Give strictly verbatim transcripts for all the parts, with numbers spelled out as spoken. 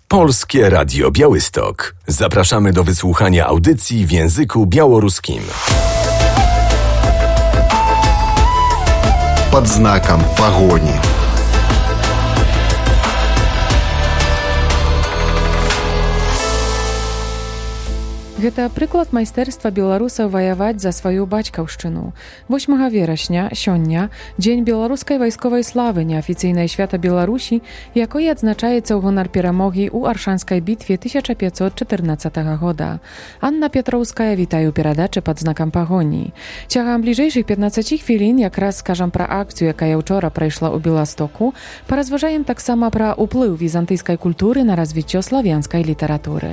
Polskie Radio Białystok. Zapraszamy do wysłuchania audycji w języku białoruskim. Под знаком погони. Гэта прыклад майстэрства беларусаў ваяваць за сваю бацькаўшчыну. восьмага верасня, сёння, дзень беларускай вайсковай славы, неафіцыйнае свята Беларусі, якое адзначаецца ў гонар перамогі ў Аршанскай бітве тысяча пятьсот чатырнаццатага года. Анна Петроўская, вітаю перадачы пад знакам пагоні. Цягам бліжэйшых пятнаццаці хвілін якраз скажам пра акцыю, якая ўчора прайшла ў Беластоку, паразважаем таксама пра ўплыў візантыйскай культуры на развіццё славянскай літаратуры.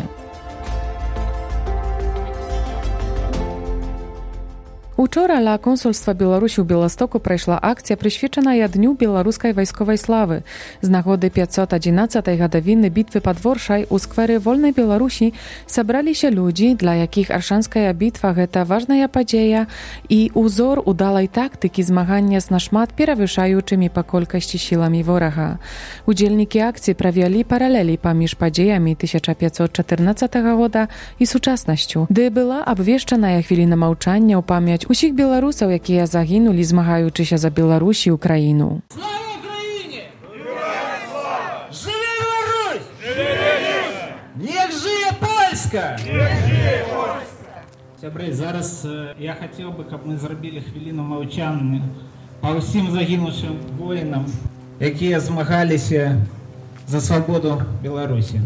Учора ля консульства Беларусі ў Беластоку прайшла акцыя, прысвечаная Дню беларускай вайсковай славы. З нагоды пятьсот одиннадцатай гадавіны бітвы пад Воршай у скверы Вольнай Беларусі сабраліся людзі, для якіх Аршанская бітва – гэта важная падзея і узор удалай тактыкі змагання з нашмат перавышаючымі па колькасці сіламі ворага. Удзельнікі акцыі правялі паралелі паміж падзеямі тысяча пятьсот чатырнаццатага года і сучаснасцю, ды была абвешчаная хвіліна маўчання ў памяць усіх беларусаў, якія загінулі, змагаючыся за Беларусь і Украіну. Слава Україні! Героям слава! Живе Беларусь! Живе Беларусь! Нех жиє Польська! Нех жиє Польська! Сябры, зараз я хацеў бы, каб мы зрабілі хвіліну маўчання па ўсім загінуўшым воінам, якія змагаліся за свабоду Беларусі.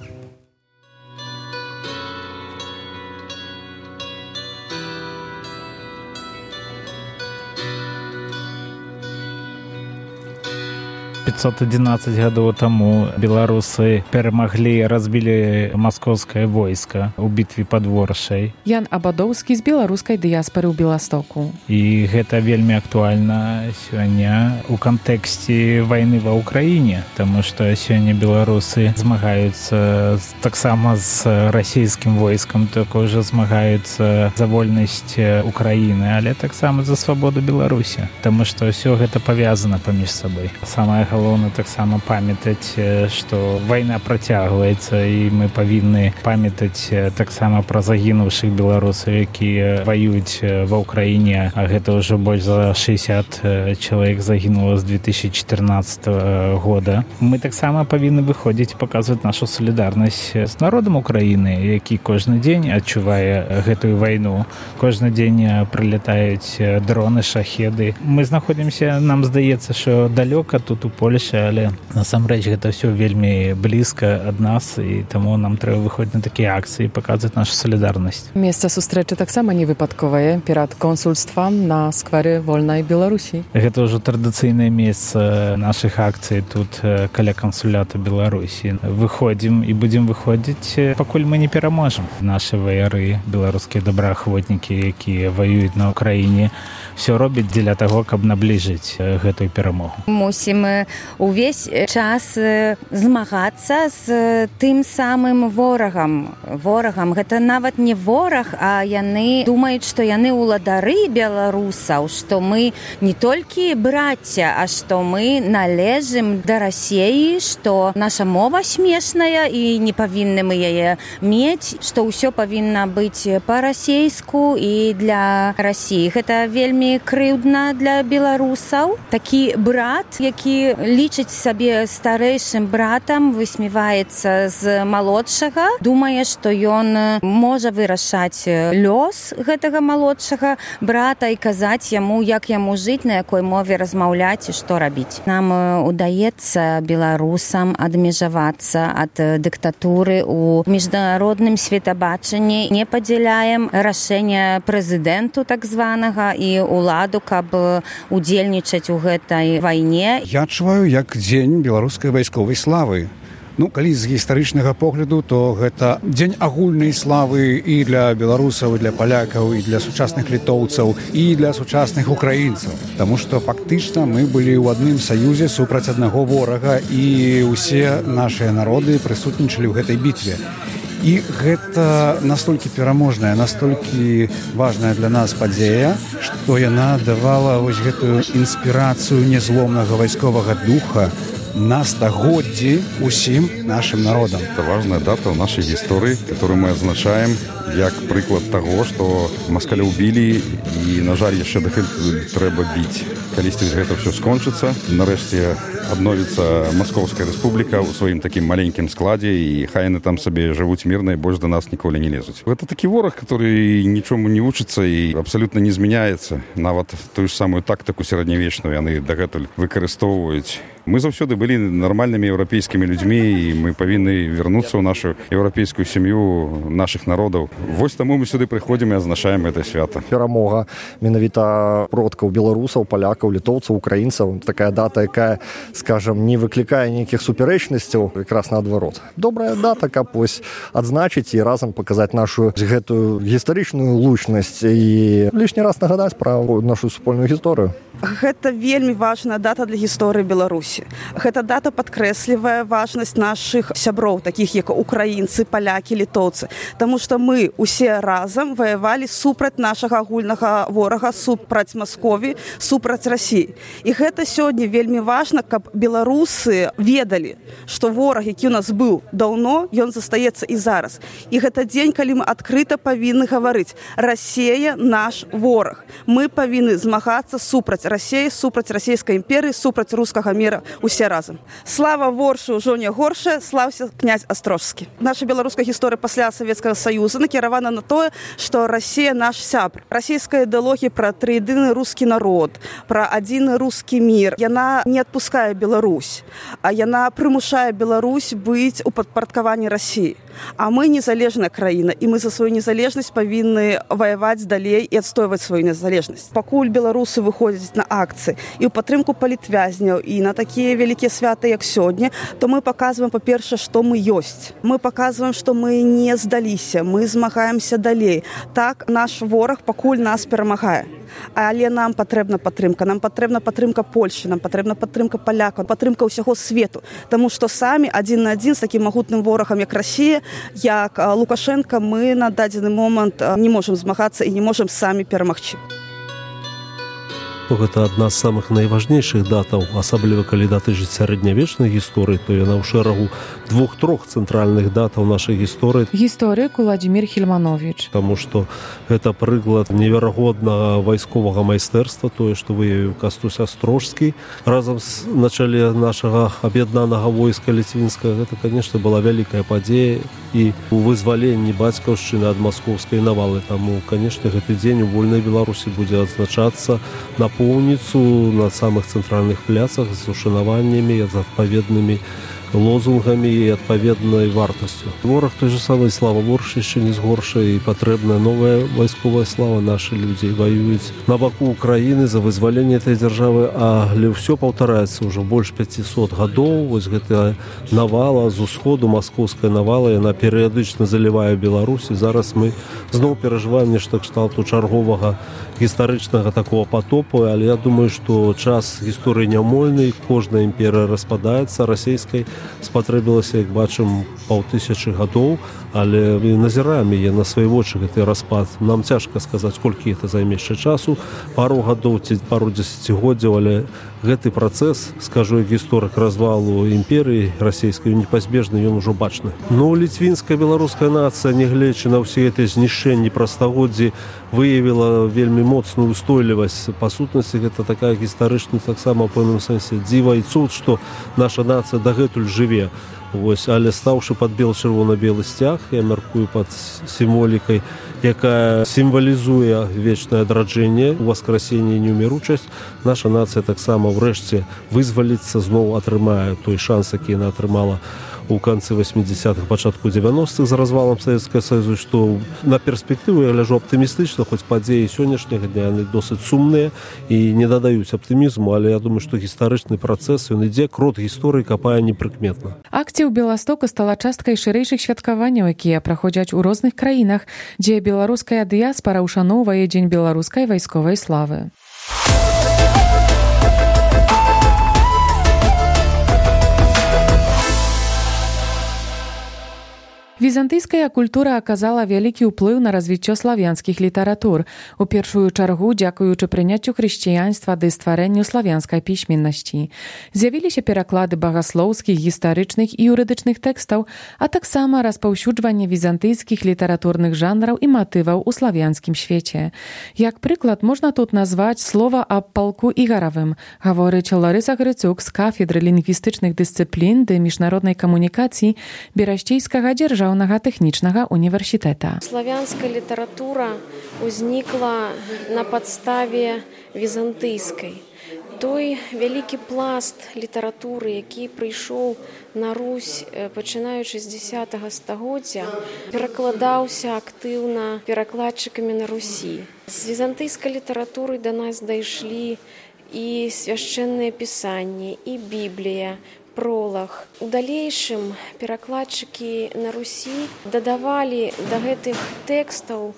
пятьсот одиннадцать гадоў таму беларусы перамаглі, разбілі маскоўскае войска ў бітве пад Воршай. Ян Абадоўскі з беларускай дыяспары ў Беластоку. І гэта вельмі актуальна сёння ў кантэксце вайны ва ўкраіне, таму што сёння беларусы змагаюцца таксама з расійскім войскам, толькі ўжо змагаюцца за вольнасць Украіны, але таксама за свабоду Беларусі, таму што ўсё гэта павязана паміж сабой. Самае галоўна таксама памятаць, што вайна працягваецца, і мы павінны памятаць таксама пра загінуўшых беларусаў, якія ваююць ва ўкраіне, а гэта ўжо больш за шэсцьдзесят чалавек загінула з две тысячи чатырнаццатага года. Мы таксама павінны выходзіць, паказваць нашу салідарнасць з народам Украіны, які кожны дзень адчувае гэтую вайну. Кожны дзень прылятаюць дроны, шахеды. Мы знаходзімся, нам здаецца, што далёка тут у Польшчы, але насамрэч гэта ўсё вельмі блізка ад нас, і таму нам трэба выходзіць на такія акцыі і паказваць нашу салідарнасць. Месца сустрэчы таксама невыпадковае перад консульствам на скверы Вольнай Беларусі. Гэта ўжо традыцыйнае месца нашых акцый тут каля кансулята Беларусі. Выходзім і будзем выходзіць, пакуль мы не пераможам. Нашы ваяры, беларускія добраахвотнікі, якія ваююць на Украіне, все робяць дзеля таго, каб набліжыць гэтую перамогу. Мусім увесь час змагацца з тым самым ворагам. Ворагам. Гэта нават не вораг, а яны думаюць, што яны ўладары беларусаў, што мы не толькі брацця, а што мы належым да Расіі, што наша мова смешная і не павінны мы яе мець, што ўсё павінна быць па-расейску і для Расіі. Гэта вельмі крыўдна для беларусаў. Такі брат, які лічыць сабе старэйшым братам, высміваецца з малодшага, думае, што ён можа вырашаць лёс гэтага малодшага брата і казаць яму, як яму жыць, на якой мове размаўляць і што рабіць. Нам удаецца беларусам адмежавацца ад дыктатуры ў міжнародным светабачанні. Не падзяляем рашэння прэзідэнту так званага і ўладу, каб удзельнічаць у гэтай вайне. Я адчуваю як дзень беларускай вайсковай славы. Ну, калі з гістарычнага погляду, то гэта дзень агульнай славы і для беларусаў, і для палякаў, і для сучасных літоўцаў, і для сучасных украінцаў. Таму што фактычна мы былі ў адным саюзе супраць аднаго ворага, і ўсе нашыя народы прысутнічалі ў гэтай бітве. І гэта настолькі пераможная, настолькі важная для нас падзея, што яна давала вось гэтую інспірацыю незломнага вайсковага духа, на стагоддзі усім нашим народам. Это важная дата в нашей истории, которую мы отзначаем как приклад того, что москаля убили, и, на жаль, еще дагэтуль трэба бить. Калісьці гэта все скончыцца, нарэшце адновіцца Московская Республика ў сваім такім маленькім складзе, і хай яны там сабе жывуць мірна і больш да нас ніколі не лезуць. Гэта такі вораг, который нічому не вучыцца і абсалютна не змяняецца. Нават тую ж самую тактыку сярэднявечную яны дагэтуль выкарыстоўваюць. Мы заўсёды былі нармальнымі еўрапейскімі людзьмі, і мы павінны вярнуцца ў нашу еўрапейскую сям'ю нашых народаў. Вось таму мы сюды прыходзім і адзначаем гэта свята. Перамога менавіта продкаў беларусаў, палякаў, літоўцаў, украінцаў. Такая дата, якая, скажам, не выклікае нейкіх супярэчнасцяў, якраз наадварот. Добрая дата, каб вось адзначыць і разам паказаць нашу гэтую гістарычную лучнасць і лішні раз нагадаць пра нашу супольную гісторыю. Гэта вельмі важная дата для гісторыі Беларусі. Гэта дата падкрэслівае важнасць нашых сяброў, такіх як украінцы, палякі, літоўцы. Таму што мы усе разам ваявалі супраць нашага агульнага ворага, супраць Маскові, супраць Расіі. І гэта сёння вельмі важна, каб беларусы ведалі, што вораг, які ў нас быў даўно, ён застаецца і зараз. І гэта дзень, калі мы адкрыта павінны гаварыць: Расія наш вораг. Мы павінны змагацца супраць Расіі, супраць расійскай імперыі, супраць рускага міра, усе разам. Слава воршы ўжо не горшая, слаўся князь Астрожскі. Наша беларуская гісторыя пасля Савецкага Саюза накіравана на тое, што Расія наш сябр. Расійская ідэалогія пра трыедыны рускі народ, пра адзіны рускі мір, яна не адпускае Беларусь, а яна прымушае Беларусь быць у падпарадкаванні Расіі. А мы незалежная краіна, і мы за сваю незалежнасць павінны ваяваць далей і адстойваць сваю незалежнасць. Пакуль беларусы выходзяць на акцыі і ў падтрымку палітвязняў і на такія вялікія святы, як сёння, то мы паказваем, па-першае, што мы ёсць. Мы паказваем, што мы не здаліся, мы змагаемся далей. Так наш вораг пакуль нас перамагае. Але нам патрэбна падтрымка, нам патрэбна падтрымка Польшы, нам патрэбна падтрымка палякаў, падтрымка ўсяго свету, таму што самі адзін на адзін з такім магутным ворагам, як Расія, як Лукашенко, мы на дадзены момант не можам змагацца і не можам самі перамагчы. Гэта адна з самых найважнейшых датаў, асабліва калі датычыць сярэднявечнай гісторыі, то яна ў шэрагу двух-трох цэнтральных датаў нашай гісторыі. Гісторык Уладзімір Хільмановіч. Таму што гэта прыклад неверагоднага вайсковага майстэрства, тое, што выявіў Кастусь Астрожскі. Разам з на чале нашага аб'яднанага войска ліцвінскага, гэта, канешне, была вялікая падзея і у вызваленні бацькаўшчыны ад маскоўскай навалы. Таму, канешне, гэты дзень у вольнай Беларусі будзе адзначацца на поўніцу на самых цэнтральных пляцах з ушанаваннямі, з адпаведнымі лозунгамі і адпаведнай вартасцю. Вораг той же самый слава воршы яшчэ не згоршае, і патрэбная новая вайсковая слава. Нашы людзі ваююць на баку Украіны за вызваленне этой дзяржавы, але ўсё паўтараецца ўжо больш пяцісот гадоў. Вось гэтая навала з усходу, маскоўская навала, яна перыядычна залівае Беларусь, і зараз мы зноў перажываем нешта кшталту чарговага гістарычнага такого потопу, але я думаю, што час гісторыі няўмольны, кожная імперыя распадаецца, расійскай спатрэбілася, як бачым, паўтысячы гадоў, але мы назіраем яе на свае вочы, гэты распад. Нам цяжка сказаць, колькі гэта займе яшчэ часу, пару гадоў ці пару дзесяцігоддзяў, але гэты працэс, скажу, як гісторык развалу імперыі расійскай, непазбежны, ён ужо бачны. Ну, ліцвінская беларуская нацыя, нягледзячы на ўсе гэтыя знішчэнні праз стагоддзі, выявіла вельмі моцную устойлівасць. Па сутнасці, гэта такая гістарычная, таксама ў пэўным сэнсе дзіва і цуд, што наша нацыя дагэтуль жыве. Вось, але стаўшы пад бел-чырвона-белы сцяг, я мяркую пад сімволікай, якая сімвалізуе вечнае адраджэнне, уваскрасенне і неўміручасць, наша нацыя таксама ўрэшце вызваліцца, зноў атрымае той шанс, які яна атрымала у канцы восьмідзесятых, пачатку дзевяностых з развалам Савецкага Саюзу, што на перспектыву я гляджу аптымістычна, хоць падзеі сённяшняга дня яны досыць сумныя і не дадаюць аптымізму, але я думаю, што гістарычны працэс, ён ідзе, крот гісторыі капае непрыкметна. Акцыя ў Беластоку стала часткай шырэйшых святкаванняў, якія праходзяць у розных краінах, дзе беларуская дыяспара ушаноўвае дзень беларускай вайсковай славы. Візантыйская культура аказала вялікі ўплыў на развіццё славянскіх літаратур, у першую чаргу дзякуючы прыняццю хрысціянства ды стварэнню славянскай пісьменнасці. З'явіліся пераклады багаслоўскіх, гістарычных і юрыдычных тэкстаў, а таксама распаўсюджванне візантыйскіх літаратурных жанраў і матываў у славянскім свеце. Як прыклад, можна тут назваць слова аб палку Ігаравым, гаворыць Ларыса Грыцук з кафедры лінгвістычных дысцыплін ды міжнароднай камунікацыі Берасцейскага дзяржаўнага тэхнічнага універсітэта. Славянская літаратура ўзнікла на падставе візантыйскай. Той вялікі пласт літаратуры, які прыйшоў на Русь, пачынаючы з дзесятага стагоддзя, перакладаўся актыўна перакладчыкамі на Русі. З візантыйскай літаратуры да нас дайшлі і свяшчэнныя пісанні, і Біблія, пролог. У далейшым перакладчыкі на Русі дадавалі да гэтых тэкстаў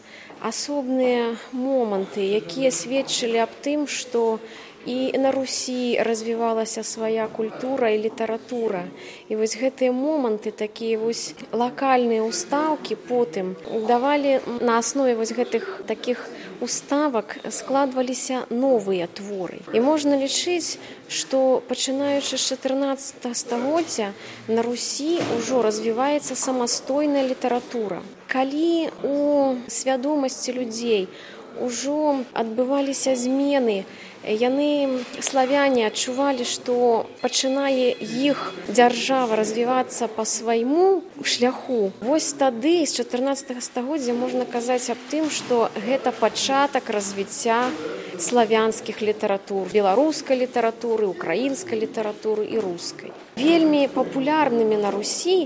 асобныя моманты, якія сведчылі аб тым, што і на Русі развівалася свая культура і літаратура. І вось гэтыя моманты, такія вось лакальныя ўстаўкі потым давалі на аснове вось гэтых такіх уставак складваліся новыя творы. І можна лічыць, што пачынаючы з чатырнаццатага стагоддзя на Русі ўжо развіваецца самастойная літаратура. Калі у свядомасці людзей ужо адбываліся змены, яны, славяне, адчувалі, што пачынае іх дзяржава развівацца па свайму шляху. Вось тады, з чатырнаццатага стагоддзя, можна казаць аб тым, што гэта пачатак развіцця славянскіх літаратур, беларускай літаратуры, украінскай літаратуры і рускай. Вельмі папулярнымі на Русі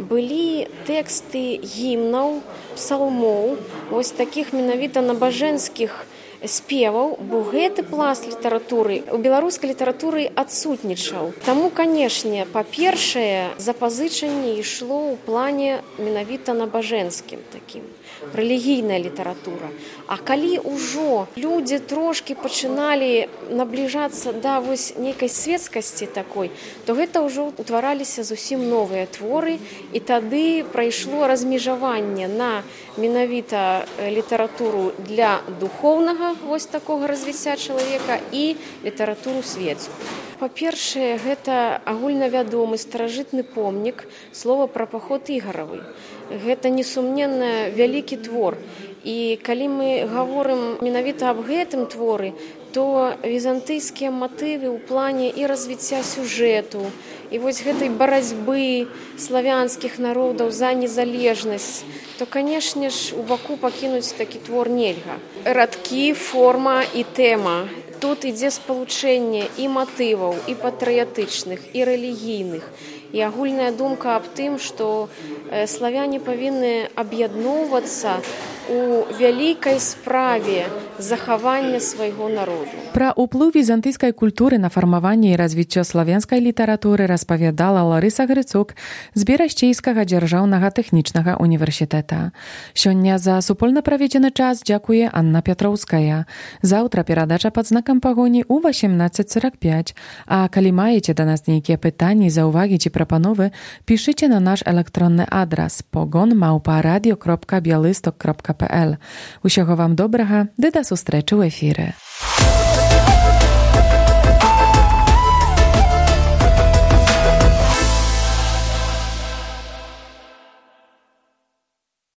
былі тэксты гімнаў, псалмоў, вось такіх менавіта набажэнскіх спеваў, бо гэты пласт літаратуры у беларускай літаратуры адсутнічаў. Таму, канешне, па-першае, запазычанне ішло ў плане менавіта набажэнскім такім, рэлігійная літаратура. А калі ўжо людзі трошкі пачыналі набліжацца да вось нейкай светскасці такой, то гэта ўжо утвараліся зусім новыя творы, і тады прайшло размежаванне на менавіта літаратуру для духоўнага вось такога развіцця чалавека і літаратуру свецкую. Па-першае, гэта агульнавядомы старажытны помнік, слова пра паход Ігаравы. Гэта несумненна вялікі твор. І калі мы гаворым менавіта аб гэтым творы, то візантыйскія матывы ў плане і развіцця сюжэту, і вось гэтай барацьбы славянскіх народаў за незалежнасць, то, канешне ж, у баку пакінуць такі твор нельга. Радкі, форма і тэма. Тут ідзе спалучэнне і матываў, і патрыятычных, і рэлігійных. І агульная думка аб тым, што славяне павінны аб'ядноўвацца у вялікай справе захавання свайго народу. Пра ўплыў візантыйскай культуры на фармаванне і развіццё славянскай літаратуры распавядала Ларыса Грыцук з Берасцейскага дзяржаўнага тэхнічнага універсітэта. Сёння за супольна праведзены час дзякуе Анна Пятроўская. Заўтра перадача пад знакам пагоні ў восемнадцаць сорок пять. А калі маеце да нас нейкія пытанні, заўвагі ці прапановы, пішыце на наш электронны адрас погон маўпа радыё кропка бялысток кропка пэ эл. Усяго вам добрага, ды да сустрэчы ў эфіры.